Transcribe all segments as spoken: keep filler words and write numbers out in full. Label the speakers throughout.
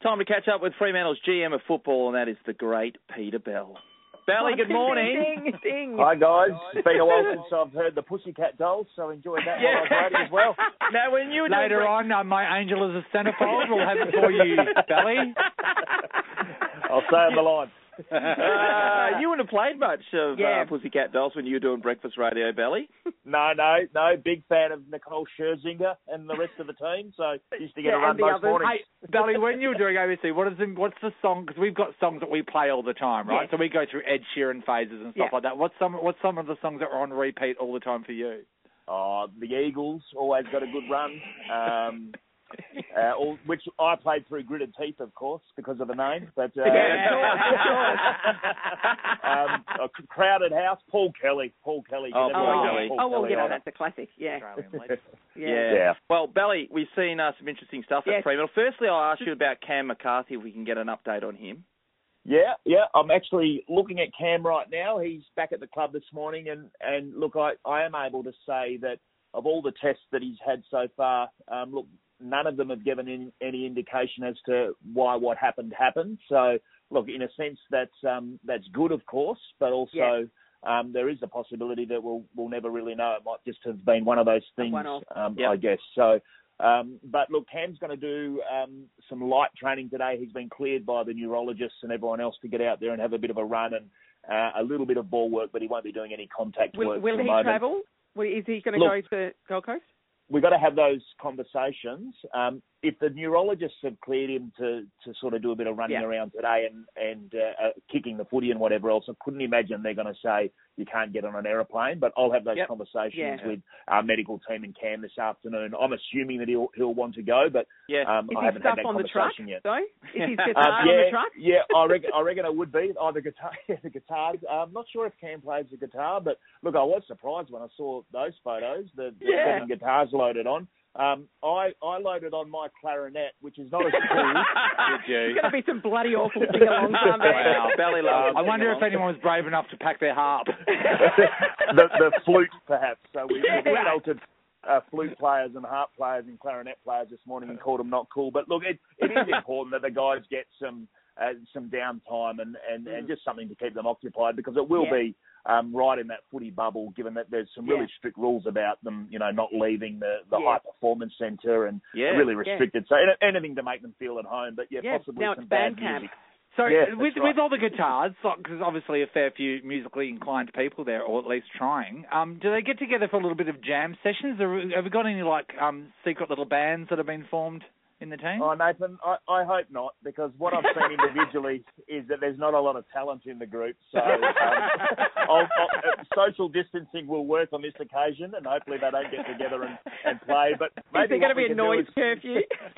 Speaker 1: Time to catch up with Fremantle's G M of football, and that is the great Peter Bell. Belly, good morning.
Speaker 2: Ding, ding.
Speaker 3: Hi, guys. It's been a while since I've heard the Pussycat Dolls, so enjoyed that
Speaker 1: Yeah.
Speaker 3: while I was waiting as well.
Speaker 1: Now, when you were
Speaker 4: Later
Speaker 1: doing...
Speaker 4: on, uh, my angel is a centerfold. We'll have it for you, Belly.
Speaker 3: I'll stay on the line.
Speaker 1: uh, you wouldn't have played much of
Speaker 2: Yeah.
Speaker 1: uh, Pussycat Dolls when you were doing breakfast radio, Belly.
Speaker 3: No, no, no. Big fan of Nicole Scherzinger and the rest of the team, so used to get
Speaker 2: Yeah,
Speaker 3: a run
Speaker 2: and the
Speaker 3: most
Speaker 2: others.
Speaker 3: mornings.
Speaker 4: Hey, Belly, when you were doing A B C, what is the, what's the song? Because we've got songs that we play all the time, right?
Speaker 2: Yes.
Speaker 4: So we go through Ed Sheeran phases and stuff
Speaker 2: Yeah.
Speaker 4: like that. What's some What's some of the songs that are on repeat all the time for you?
Speaker 3: Oh, the Eagles always got a good run, um, uh, all, which I played through Gritted Teeth, of course, because of the name. But uh, um, a crowded house, Paul Kelly, Paul Kelly.
Speaker 1: Oh,
Speaker 3: You
Speaker 1: Paul
Speaker 3: never
Speaker 1: Kelly.
Speaker 3: Paul
Speaker 2: Oh, well,
Speaker 3: Kelly
Speaker 2: you know,
Speaker 3: on it.
Speaker 2: that's a classic. Yeah.
Speaker 4: Australian legend.
Speaker 2: Yeah.
Speaker 1: Yeah.
Speaker 3: Yeah.
Speaker 1: Well, Belly, we've seen uh, some interesting stuff
Speaker 2: Yes.
Speaker 1: at Fremantle. Firstly, I'll ask you about Cam McCarthy, if we can get an update on him.
Speaker 3: Yeah, yeah. I'm actually looking at Cam right now. He's back at the club this morning, and, and look, I, I am able to say that of all the tests that he's had so far, um, look, none of them have given in, any indication as to why what happened happened. So, look, in a sense, that's um, that's good, of course, but also
Speaker 2: Yeah.
Speaker 3: um, there is a possibility that we'll we'll never really know. It might just have been one of those things,
Speaker 2: one-off.
Speaker 3: um,
Speaker 1: Yep.
Speaker 3: I guess. So. Um, but look, Cam's going to do um, some light training today. He's been cleared by the neurologists and everyone else to get out there and have a bit of a run and uh, a little bit of ball work, but he won't be doing any contact
Speaker 2: Will,
Speaker 3: work
Speaker 2: will
Speaker 3: for the
Speaker 2: he
Speaker 3: moment.
Speaker 2: travel? Will, is he going to
Speaker 3: Look-
Speaker 2: go to Gold Coast?
Speaker 3: We've got to have those conversations. Um, if the neurologists have cleared him to, to sort of do a bit of running
Speaker 2: Yeah.
Speaker 3: around today and, and uh, uh, kicking the footy and whatever else, I couldn't imagine they're going to say you can't get on an aeroplane. But I'll have those
Speaker 1: Yep.
Speaker 3: conversations
Speaker 2: Yeah.
Speaker 3: with our medical team and Cam this afternoon. I'm assuming that he'll he'll want to go, but
Speaker 1: Yeah.
Speaker 3: um,
Speaker 2: Is
Speaker 3: I
Speaker 2: he
Speaker 3: haven't had
Speaker 2: stuff
Speaker 3: that
Speaker 2: on the truck,
Speaker 3: conversation yet.
Speaker 2: though? Is his guitar
Speaker 3: Um, yeah,
Speaker 2: on the truck?
Speaker 3: yeah, I reckon, I reckon it would be either guitar, yeah, the guitars. I'm not sure if Cam plays the guitar, but look, I was surprised when I saw those photos, the, the
Speaker 2: Yeah.
Speaker 3: seven guitars loaded on. Um, I, I loaded on my clarinet, which is not as cool.
Speaker 2: There's going to be some bloody awful sing-along time there.
Speaker 1: Wow. Belly loves
Speaker 4: I wonder if
Speaker 1: sing-along.
Speaker 4: anyone was brave enough to pack their harp.
Speaker 3: the, the flute, perhaps. So we, we
Speaker 2: Yeah.
Speaker 3: consulted uh, flute players and harp players and clarinet players this morning and called them not cool. But look, it, it is important that the guys get some uh, some downtime and, and, and just something to keep them occupied, because it will
Speaker 2: Yeah.
Speaker 3: be um, right in that footy bubble, given that there's some really
Speaker 2: Yeah.
Speaker 3: strict rules about them, you know, not leaving the, the
Speaker 2: Yeah.
Speaker 3: high performance centre and
Speaker 1: Yeah.
Speaker 3: really restricted. So any- anything to make them feel at home. But yeah,
Speaker 2: Yeah,
Speaker 3: possibly
Speaker 2: now
Speaker 3: some
Speaker 2: it's
Speaker 3: bad
Speaker 2: band camp.
Speaker 3: music.
Speaker 4: So
Speaker 3: Yeah, that's
Speaker 4: with
Speaker 3: right.
Speaker 4: with all the guitars, because obviously a fair few musically inclined people there, or at least trying, um, do they get together for a little bit of jam sessions? Or have we got any like um, secret little bands that have been formed in the team?
Speaker 3: Oh, Nathan, I, I hope not, because what I've seen individually is that there's not a lot of talent in the group. So um, I'll, I'll, uh, social distancing will work on this occasion, and hopefully they don't get together and, and play. But
Speaker 2: Is
Speaker 3: maybe
Speaker 2: there going to
Speaker 3: what we
Speaker 2: be a
Speaker 3: can do
Speaker 2: noise
Speaker 3: is-
Speaker 2: curfew?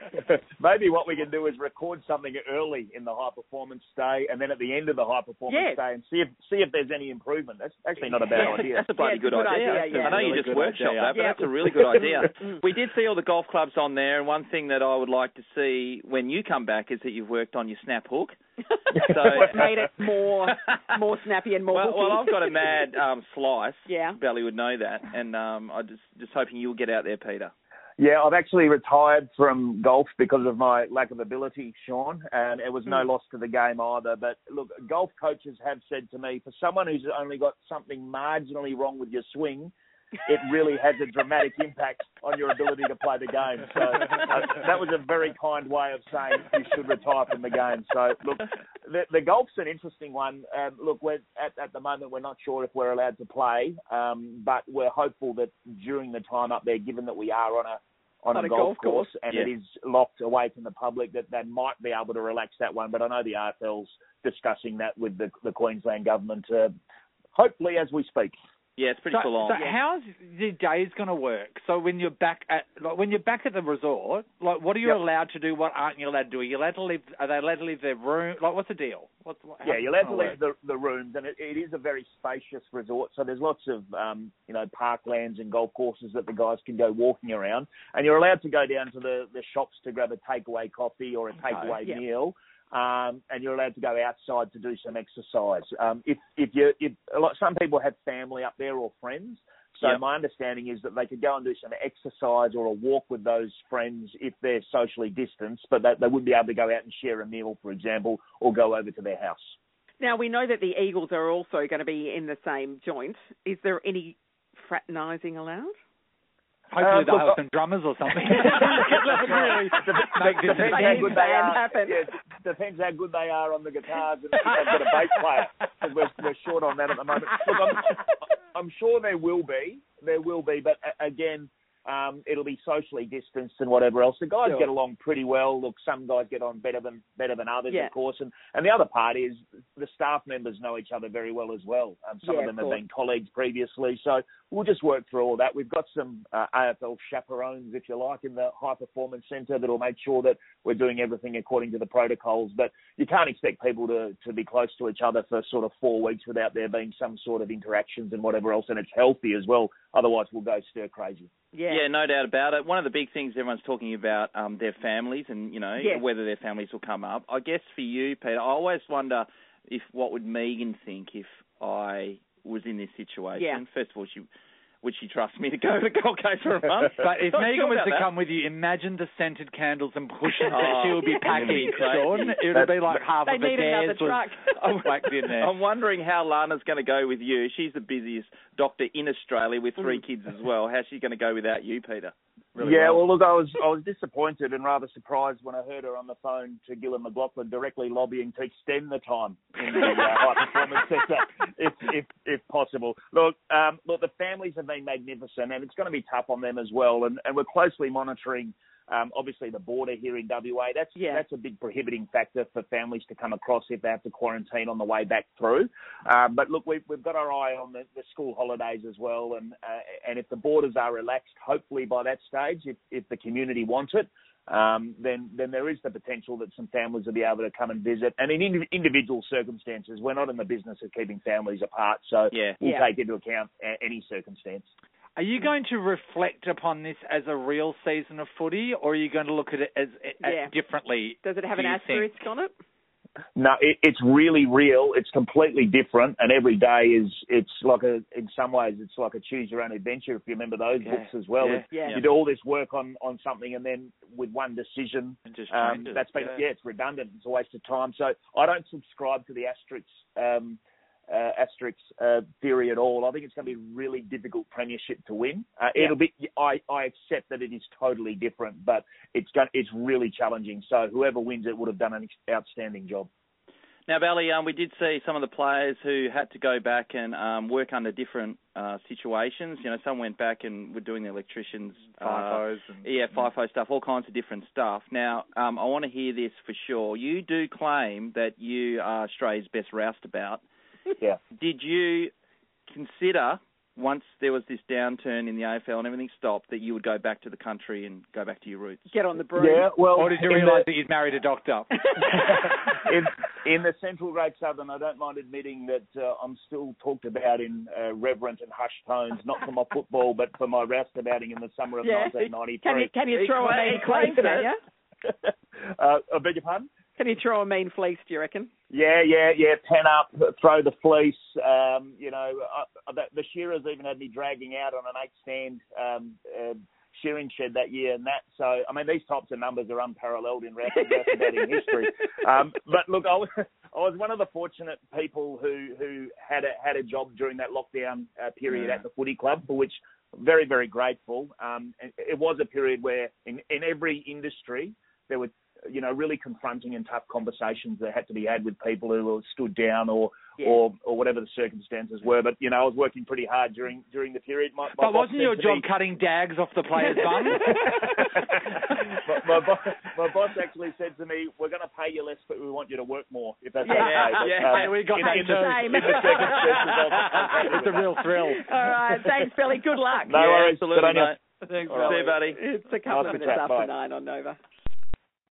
Speaker 3: maybe what we can do is record something early in the high performance day, and then at the end of the high performance
Speaker 2: Yes.
Speaker 3: day, and see if see if there's any improvement. That's actually not a bad
Speaker 1: Yeah,
Speaker 3: idea.
Speaker 1: That's a bloody
Speaker 2: Yeah, it's a
Speaker 1: good,
Speaker 2: good
Speaker 1: idea.
Speaker 2: idea, yeah.
Speaker 1: I know you
Speaker 4: Really
Speaker 1: just
Speaker 4: good
Speaker 1: workshopped
Speaker 4: idea.
Speaker 1: that, but
Speaker 2: Yeah.
Speaker 1: that's a really good idea.
Speaker 2: Mm.
Speaker 1: We did see all the golf clubs on there, and one thing that I would like to see when you come back is that you've worked on your snap hook. So
Speaker 2: What made it more more snappy and more
Speaker 1: well,
Speaker 2: hooky?
Speaker 1: well, I've got a mad um, slice.
Speaker 2: Yeah.
Speaker 1: Belly would know that, and um, I just just hoping you'll get out there, Peter.
Speaker 3: Yeah, I've actually retired from golf because of my lack of ability, Sean, and it was no
Speaker 2: Mm.
Speaker 3: loss to the game either. But look, golf coaches have said to me, for someone who's only got something marginally wrong with your swing, it really has a dramatic impact on your ability to play the game. So uh, that was a very kind way of saying you should retire from the game. So look, the, the golf's an interesting one. Um, look, we're at, at the moment we're not sure if we're allowed to play, um, but we're hopeful that during the time up there, given that we are on a on,
Speaker 2: On
Speaker 3: a,
Speaker 2: a
Speaker 3: golf,
Speaker 2: golf
Speaker 3: course,
Speaker 2: course.
Speaker 3: and
Speaker 1: Yeah.
Speaker 3: it is locked away from the public, that they might be able to relax that one. But I know the R F L's discussing that with the, the Queensland government, uh, hopefully as we speak.
Speaker 1: Yeah, it's pretty
Speaker 4: So,
Speaker 1: full on.
Speaker 4: so how's the days going to work? So when you're back at like when you're back at the resort, like what are you
Speaker 3: Yep.
Speaker 4: allowed to do? What aren't you allowed to do? Are you allowed to leave? Are they allowed to leave their room? Like what's the deal? What's, what,
Speaker 3: Yeah,
Speaker 4: how's
Speaker 3: you're
Speaker 4: it
Speaker 3: allowed to
Speaker 4: gonna
Speaker 3: leave the, the rooms, and it, it is a very spacious resort. So there's lots of, um, you know, parklands and golf courses that the guys can go walking around. And you're allowed to go down to the, the shops to grab a takeaway coffee or a takeaway
Speaker 2: yeah.
Speaker 3: meal. Um, and you're allowed to go outside to do some exercise. Um, if if you if a lot, some people have family up there or friends, So
Speaker 1: Yep.
Speaker 3: my understanding is that they could go and do some exercise or a walk with those friends if they're socially distanced, but that they wouldn't be able to go out and share a meal, for example, or go over to their house.
Speaker 2: Now, we know that the Eagles are also going to be in the same joint. Is there any fraternising allowed?
Speaker 4: Hopefully
Speaker 3: Uh,
Speaker 4: they'll
Speaker 3: look,
Speaker 4: have some drummers or something. really make this
Speaker 3: Depends
Speaker 4: a
Speaker 3: how
Speaker 2: thing.
Speaker 3: good they are.
Speaker 2: Happen.
Speaker 3: Yeah, depends how good they are on the guitars and if they've got a bass player. 'Cause We're, we're short on that at the moment. Look, I'm, I'm sure there will be. There will be, but uh, again, um, it'll be socially distanced and whatever else. The guys
Speaker 2: Sure.
Speaker 3: get along pretty well. Look, some guys get on better than better than others,
Speaker 2: Yeah.
Speaker 3: of course. And, and the other part is the staff members know each other very well as well. Um, some
Speaker 2: Yeah,
Speaker 3: of them
Speaker 2: of
Speaker 3: have
Speaker 2: course.
Speaker 3: been colleagues previously, so we'll just work through all that. We've got some uh, A F L chaperones, if you like, in the high performance centre that'll make sure that we're doing everything according to the protocols. But you can't expect people to, to be close to each other for sort of four weeks without there being some sort of interactions and whatever else. And it's healthy as well. Otherwise, we'll go stir crazy.
Speaker 2: Yeah.
Speaker 1: Yeah, no doubt about it. One of the big things everyone's talking about, um, their families and, you know,
Speaker 2: Yes.
Speaker 1: whether their families will come up. I guess for you, Peter, I always wonder if what would Megan think if I was in this situation.
Speaker 2: Yeah.
Speaker 1: First of all, she would she trust me to go to the Gold Coast for a month?
Speaker 4: But if
Speaker 1: Not
Speaker 4: Megan
Speaker 1: sure
Speaker 4: was
Speaker 1: about
Speaker 4: to
Speaker 1: that.
Speaker 4: come with you, imagine the scented candles and pushes
Speaker 1: Oh,
Speaker 4: that she would be packing, Sean. It would be like half
Speaker 2: They
Speaker 4: of the
Speaker 2: need another
Speaker 4: gas was
Speaker 2: truck.
Speaker 4: whacked in there.
Speaker 1: I'm wondering how Lana's going to go with you. She's the busiest doctor in Australia with three kids as well. How's she going to go without you, Peter? Really
Speaker 3: yeah,
Speaker 1: well.
Speaker 3: well, look, I was I was disappointed and rather surprised when I heard her on the phone to Gillan McLaughlin directly lobbying to extend the time in the uh, high performance sector, if if if possible. Look, um, look, the families have been magnificent, and it's going to be tough on them as well. And, and we're closely monitoring. Um, obviously, the border here in W A, that's
Speaker 2: Yeah.
Speaker 3: that's a big prohibiting factor for families to come across if they have to quarantine on the way back through. Um, but look, we've, we've got our eye on the, the school holidays as well, and uh, and if the borders are relaxed, hopefully by that stage, if, if the community wants it, um, then then there is the potential that some families will be able to come and visit. And in indiv- individual circumstances, we're not in the business of keeping families apart, so
Speaker 1: Yeah.
Speaker 3: we'll
Speaker 2: Yeah.
Speaker 3: take into account a- any circumstance.
Speaker 4: Are you going to reflect upon this as a real season of footy, or are you going to look at it as, as
Speaker 2: Yeah.
Speaker 4: differently?
Speaker 2: Does it have
Speaker 4: do
Speaker 2: an
Speaker 4: you think?
Speaker 2: asterisk on it?
Speaker 3: No, it, it's really real. It's completely different, and every day is it's like a. In some ways, it's like a choose your own adventure. If you remember those
Speaker 4: Yeah.
Speaker 3: books as well,
Speaker 4: Yeah.
Speaker 3: It's-
Speaker 2: Yeah.
Speaker 3: you do all this work on, on something, and then with one decision,
Speaker 4: It just
Speaker 3: um,
Speaker 4: changes,
Speaker 3: that's been
Speaker 4: yeah.
Speaker 3: yeah. it's redundant. It's a waste of time. So I don't subscribe to the asterisk um, uh, asterisk uh, theory at all. I think it's going to be a really difficult premiership to win. Uh,
Speaker 2: Yeah.
Speaker 3: It'll be. I, I accept that it is totally different, but it's going, it's really challenging. So whoever wins it would have done an outstanding job.
Speaker 1: Now, Bally, um, we did see some of the players who had to go back and um, work under different uh, situations. You know, some went back and were doing the electricians,
Speaker 4: FIFOs
Speaker 1: uh,
Speaker 4: and-
Speaker 1: yeah, FIFO stuff, all kinds of different stuff. Now, um, I want to hear this for sure. You do claim that you are Australia's best roustabout.
Speaker 3: Yeah.
Speaker 1: Did you consider, once there was this downturn in the A F L and everything stopped, that you would go back to the country and go back to your roots?
Speaker 2: Get on the broom.
Speaker 3: Yeah, well,
Speaker 4: Or did you
Speaker 3: in
Speaker 4: realise
Speaker 3: the-
Speaker 4: that you'd married a doctor?
Speaker 3: in, in the Central Great Southern, I don't mind admitting that uh, I'm still talked about in uh, reverent and hushed tones, not for my football, but for my roustabouting in the summer of
Speaker 2: Yeah.
Speaker 3: nineteen ninety-three.
Speaker 2: Can you, can you
Speaker 1: He
Speaker 2: throw a
Speaker 1: claims-
Speaker 2: mean
Speaker 1: he
Speaker 2: fleece,
Speaker 1: claims
Speaker 2: can
Speaker 1: it.
Speaker 2: you?
Speaker 3: uh, I beg your pardon?
Speaker 2: Can you throw a mean fleece, do you reckon?
Speaker 3: Yeah, yeah, yeah. Pen up, throw the fleece. Um, you know, uh, the, the shearers even had me dragging out on an eight-stand um, uh, shearing shed that year, and that. So, I mean, these types of numbers are unparalleled in roustabout history. Um, but look, I was, I was one of the fortunate people who who had a had a job during that lockdown uh, period
Speaker 4: Yeah.
Speaker 3: at the footy club, for which I'm very, very grateful. Um, and it was a period where, in, in every industry, there were, you know, really confronting and tough conversations that had to be had with people who were stood down or,
Speaker 2: Yeah.
Speaker 3: or, or whatever the circumstances were. But, you know, I was working pretty hard during during the period. My, my
Speaker 4: But
Speaker 3: boss
Speaker 4: wasn't
Speaker 3: said
Speaker 4: your
Speaker 3: to
Speaker 4: job
Speaker 3: me-
Speaker 4: cutting dags off the players' bums?
Speaker 3: my, my, boss, my boss actually said to me, "We're going to pay you less, but we want you to work more, if that's
Speaker 2: Yeah,
Speaker 3: okay." But,
Speaker 1: yeah,
Speaker 4: Hey, we got
Speaker 3: in,
Speaker 4: that
Speaker 3: in, the,
Speaker 2: too.
Speaker 3: in the circumstances, I'll- I'll take
Speaker 4: It's a
Speaker 3: it.
Speaker 4: real thrill.
Speaker 2: All right, thanks, Billy. Good luck.
Speaker 3: No
Speaker 1: Yeah,
Speaker 3: worries.
Speaker 1: absolutely,
Speaker 3: Good on you.
Speaker 1: mate.
Speaker 4: Thanks,
Speaker 1: See you, buddy.
Speaker 2: It's a couple
Speaker 3: Nice
Speaker 2: of
Speaker 3: to
Speaker 2: minutes
Speaker 3: chat.
Speaker 2: after
Speaker 3: Bye.
Speaker 2: nine on Nova.